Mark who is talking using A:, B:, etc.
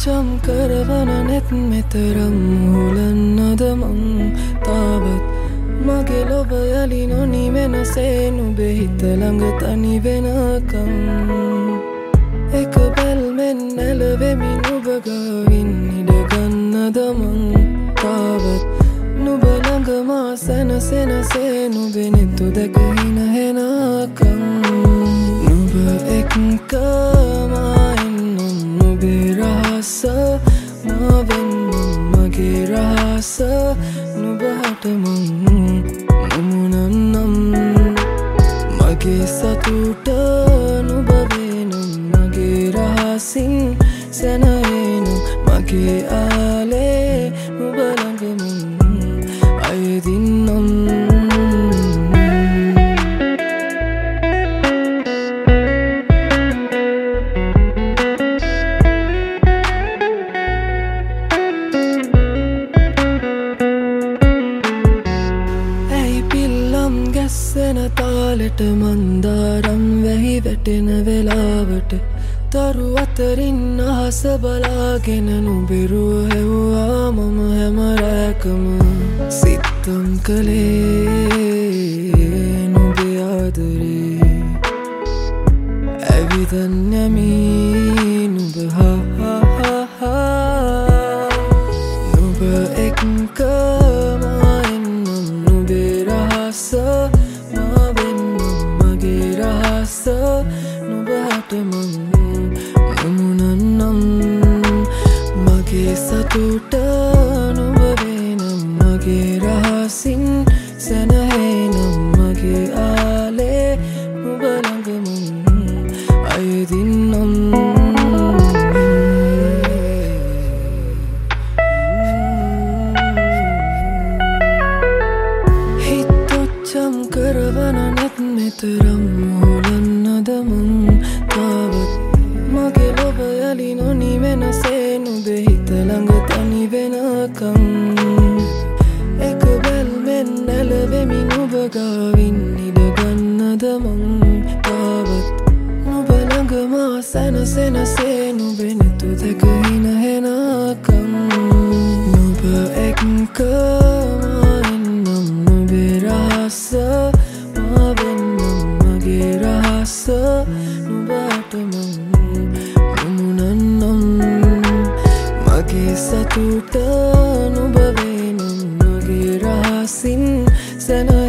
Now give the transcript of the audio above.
A: හිතොච්චම් කරවන නෙත් මෙතරම් හුලන්නද මං තාවත් මගේ ලොබ යලි නොනිවෙනසේ නුඹේ හිත ළඟ තනි වෙනකම් එක බැල්මෙන් නැලවෙමි නුඹ ගාවින් ඉඩගන්නද මං තාවත් නුඹ ළඟ මා සැනසෙනසේ නුඹේ නෙතු දැක හින හෙනකම් නුඹ එක්කම එන්නම් නුඹේ රහස මා වෙන්නම් මගේ රහස නුඹ හට මං මුමුණන්නම් මගේ සතුට නුඹ වෙනම් මගේ රහසින් සැනහෙනම් මගේ ආලේ නුඹ ළඟ මං අයදින්නම් ගැස්සෙන තාලෙට මන්දාරම් වැහි වැටෙන වෙලාවට තරු අතරින් අහස බලාගෙන නුඹිරුව හෙව්වා මම හැම රැකම සිත්තම් කළේ නුඹේ ආදරේ ඇවිදන් යමි නුඹ නුඹ එක්කම එන්නම් නුඹේ රහස මා වෙන්නම් මගේ රහස නුඹ හට මං මුමුණන්නම් මගේ සතුට නුඹ වෙනම් මගේ රහසින් සැනහෙනම් මගේ ආලේ නුඹ ළඟ මං අයදින්නම් හිතොච්චම් කරවන නෙත් මෙතරම් හුලන්නද මං තාවත් මගේ ලොබ යලි නොනිවෙනසේ නුඹේ හිත ළඟ තනි වෙනකම් එක බැල්මෙන් නැලවෙමි නුඹ ගාවින් ඉඩගන්නද මං තාවත් නුඹ ළඟ මා සැනසෙනසේ නුඹේ නෙතු දැක හින හෙනකම් නුඹ එක්කම එන්නම් නුඹේ රහස මා වෙන්නම් මගේ රහස නුඹ හට මං මුමුණන්නම් මගේ සතුට නුඹ වෙනම් මගේ රහසින් සැන